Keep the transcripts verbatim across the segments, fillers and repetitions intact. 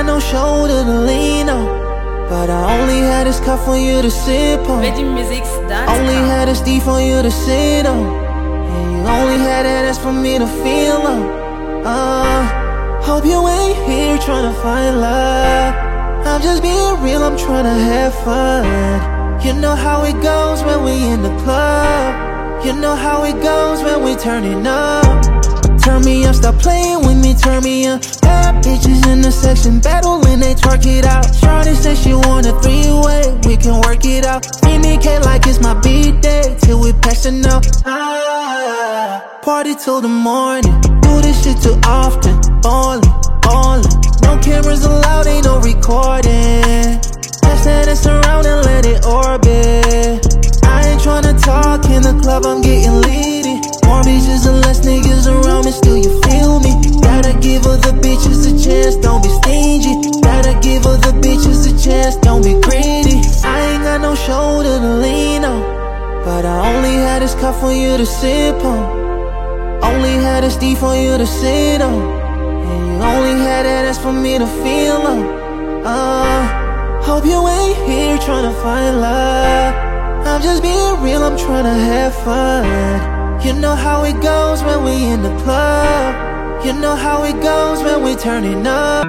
got no shoulder to lean on, but I only had this cup for you to sip on. Only had this D for you to sit on, and you only had that ass for me to feel on. Uh, hope you ain't here tryna find love. I'm just being real, I'm tryna have fun. You know how it goes when we in the club. You know how it goes when we turning up. Turn me up, stop playing with me, turn me up. Bad bitches in the section, battling, they twerk it out. Shorty said she want a three-way, we can work it out. Meet me K like it's my B-day, till we passin' out. Ah, party till the morning, do this shit too often. Ballin', ballin', no cameras allowed, ain't no recording. Pass that ass around and let it orbit. I ain't tryna talk in the club, I'm getting litty. More bitches and less niggas around me, still you feel me. Gotta give other bitches a chance, don't be stingy. Gotta give other bitches a chance, don't be greedy. I ain't got no shoulder to lean on, but I only had this cup for you to sip on. Only had this D for you to sit on, and you only had that ass for me to feel on. Uh, hope you ain't here tryna find love. I'm just being real, I'm tryna have fun. You know how it goes when we in the club. You know how it goes when we turning up.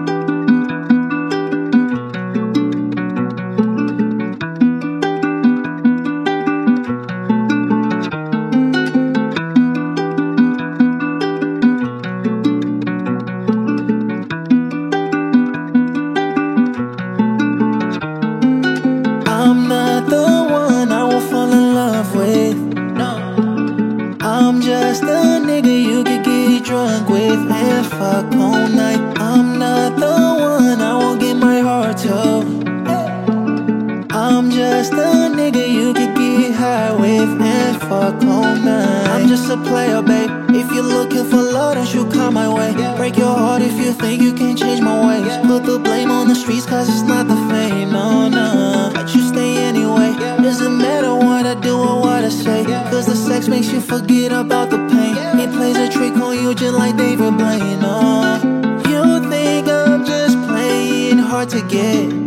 I'm not the one I will fall in love with. I'm just a nigga you could get drunk with and fuck all night. I'm not the one I won't get my heart to. I'm just a nigga you could get high with and fuck all night. I'm just a player, babe. If you're looking for love, then you come my way. Break your heart if you think you can change my ways. Put the blame on the streets cause it's not the fame, no, no. But you stay anyway. Doesn't matter what I do or what I say, cause the sex makes you forget about the pain. It plays a trick on you just like David Blaine. Oh, you think I'm just playing hard to get,